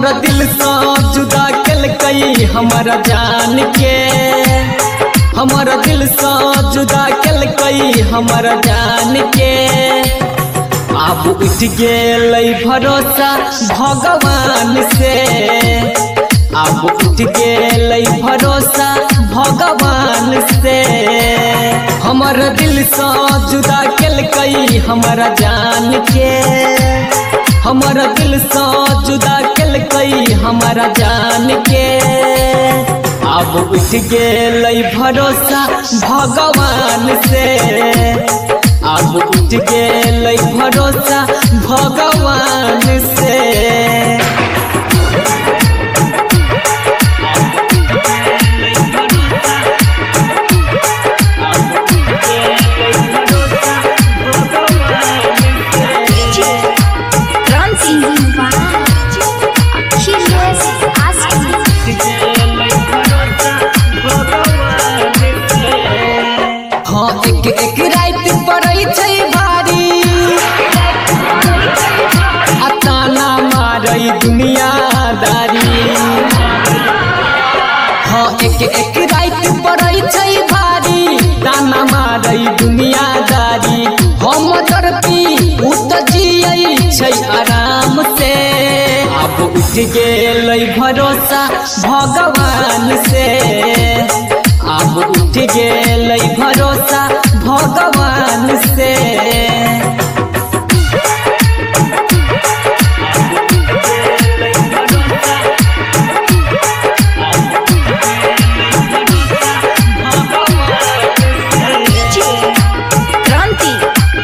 हमारा दिल से जुदा कल कई हमारा जान के, हमारा दिल से जुदा कल कई हमारा जान के। अब उठ गेल भरोसा भगवान से, अब उठ गेल भरोसा भगवान से। हमारा दिल से जुदा कल कई हमारा जान के, हमारा दिल से जुदा कल कई हमारा जान के। अब उठ गेल भरोसा भगवान से, अब उठ गेल भरोसा भगवान से। एक एक रात पड़ै छै भारी, ताना मारै दुनियादारी। हाँ एक एक रात पड़ै छै भारी, ताना मारै दुनियादारी। हम तड़पी उ त जियै छै आराम से। अब उठ गेल भरोसा भगवान से, अब उठ गेल भरोसा भगवान से। क्रांति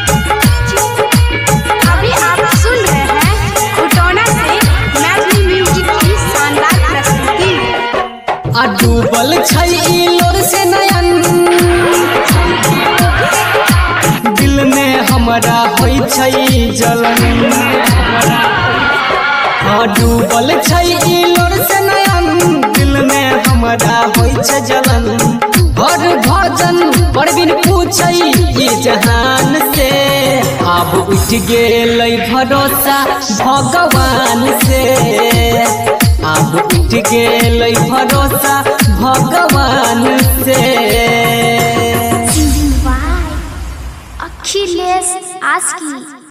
अभी आप सुन रहे हैं खुटौना से मैथिली म्यूजिक की शानदार प्रस्तुति। आ डूबल छै लोर से नयन, दिल में हमारा होइ छै जलन। हाँ डूबल छै लोर से नयन, दिल में हमारा होइ छै जलन। हर भजन परवीन पूछै ई जहान से। अब उठ गेल भरोसा भगवान से, अब उठ गेल भरोसा भगवान से। अखिलेश आस्की।